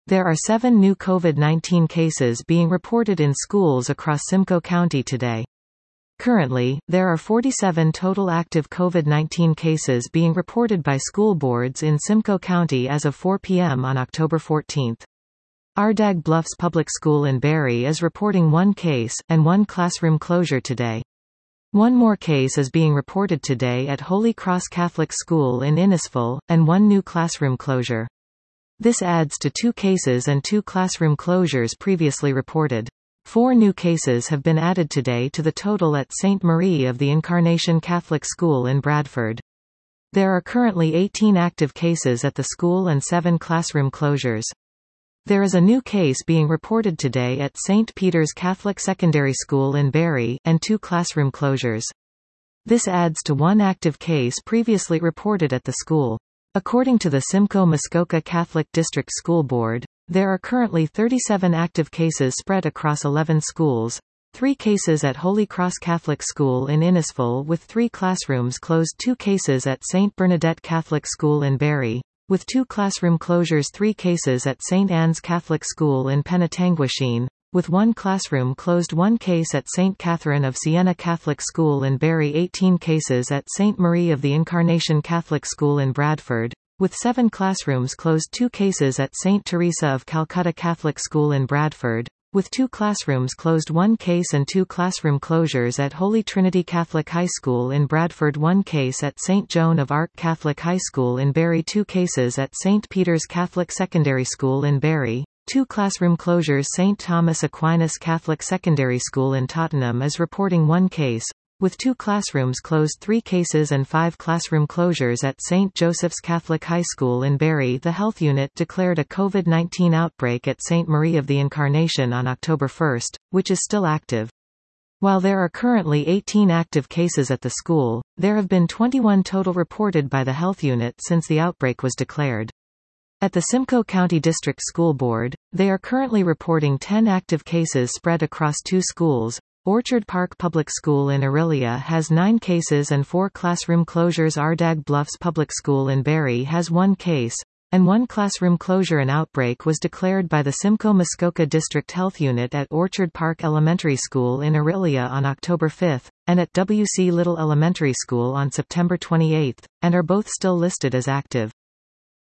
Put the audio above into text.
There are 7 new COVID-19 cases being reported in schools across Simcoe County today. Currently, there are 47 total active COVID-19 cases being reported by school boards in Simcoe County as of 4 p.m. on October 14. Ardagh Bluffs Public School in Barrie is reporting 1 case, and 1 classroom closure today. 1 more case is being reported today at Holy Cross Catholic School in Innisfil, and 1 new classroom closure. This adds to 2 cases and 2 classroom closures previously reported. 4 new cases have been added today to the total at St. Marie of the Incarnation Catholic School in Bradford. There are currently 18 active cases at the school and 7 classroom closures. There is a new case being reported today at St. Peter's Catholic Secondary School in Barrie, and 2 classroom closures. This adds to 1 active case previously reported at the school. According to the Simcoe-Muskoka Catholic District School Board, there are currently 37 active cases spread across 11 schools, 3 cases at Holy Cross Catholic School in Innisfil with 3 classrooms closed, 2 cases at St. Bernadette Catholic School in Barrie, with 2 classroom closures, 3 cases at St. Anne's Catholic School in Penetanguishene, with 1 classroom closed, 1 case at St. Catherine of Siena Catholic School in Barrie, 18 cases at St. Marie of the Incarnation Catholic School in Bradford, with 7 classrooms closed, 2 cases at St. Teresa of Calcutta Catholic School in Bradford, with 2 classrooms closed, 1 case and 2 classroom closures at Holy Trinity Catholic High School in Bradford, 1 case at St. Joan of Arc Catholic High School in Barrie, 2 cases at St. Peter's Catholic Secondary School in Barrie, 2 classroom closures. St. Thomas Aquinas Catholic Secondary School in Tottenham is reporting 1 case, with 2 classrooms closed, 3 cases and 5 classroom closures at St. Joseph's Catholic High School in Barrie. The health unit declared a COVID-19 outbreak at St. Marie of the Incarnation on October 1, which is still active. While there are currently 18 active cases at the school, there have been 21 total reported by the health unit since the outbreak was declared. At the Simcoe County District School Board, they are currently reporting 10 active cases spread across 2 schools. Orchard Park Public School in Orillia has 9 cases and 4 classroom closures. Ardagh Bluffs Public School in Barrie has 1 case, and 1 classroom closure. An outbreak was declared by the Simcoe-Muskoka District Health Unit at Orchard Park Elementary School in Orillia on October 5, and at W.C. Little Elementary School on September 28, and are both still listed as active.